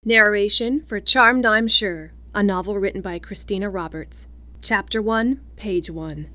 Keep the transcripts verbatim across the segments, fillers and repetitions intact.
Narration for Charmed, I'm Sure, a novel written by Christina Roberts. Chapter one, Page one.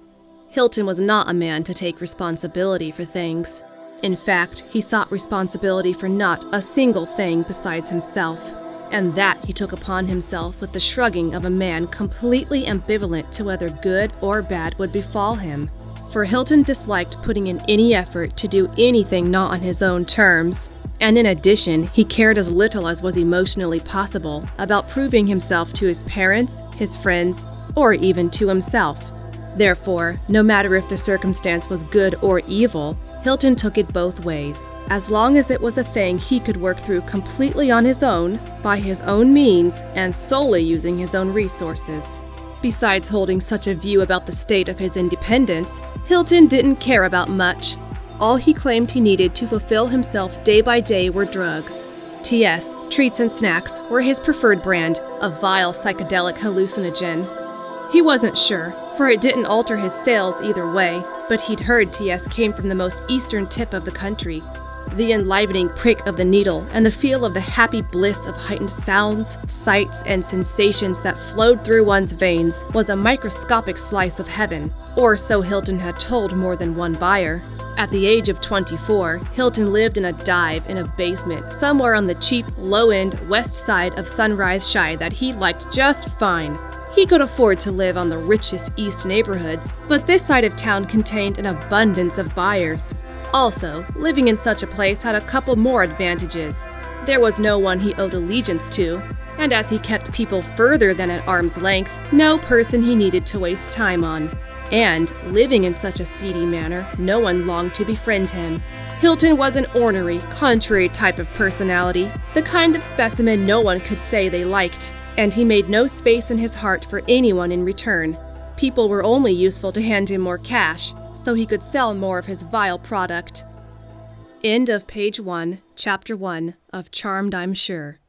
Hilton was not a man to take responsibility for things. In fact, he sought responsibility for not a single thing besides himself, and that he took upon himself with the shrugging of a man completely ambivalent to whether good or bad would befall him. For Hilton disliked putting in any effort to do anything not on his own terms. And in addition, he cared as little as was emotionally possible about proving himself to his parents, his friends, or even to himself. Therefore, no matter if the circumstance was good or evil, Hilton took it both ways, as long as it was a thing he could work through completely on his own, by his own means, and solely using his own resources. Besides holding such a view about the state of his independence, Hilton didn't care about much. All he claimed he needed to fulfill himself day by day were drugs. T S, treats and snacks, were his preferred brand, a vile psychedelic hallucinogen. He wasn't sure, for it didn't alter his sales either way, but he'd heard T S came from the most eastern tip of the country. The enlivening prick of the needle and the feel of the happy bliss of heightened sounds, sights, and sensations that flowed through one's veins was a microscopic slice of heaven, or so Hilton had told more than one buyer. At the age of twenty-four, Hilton lived in a dive in a basement somewhere on the cheap, low-end west side of Sunrise Shy that he liked just fine. He could afford to live on the richest east neighborhoods, but this side of town contained an abundance of buyers. Also, living in such a place had a couple more advantages. There was no one he owed allegiance to, and as he kept people further than at arm's length, no person he needed to waste time on. And, living in such a seedy manner, no one longed to befriend him. Hilton was an ornery, contrary type of personality, the kind of specimen no one could say they liked, and he made no space in his heart for anyone in return. People were only useful to hand him more cash, so he could sell more of his vile product. End of page one, chapter one of Charmed, I'm Sure.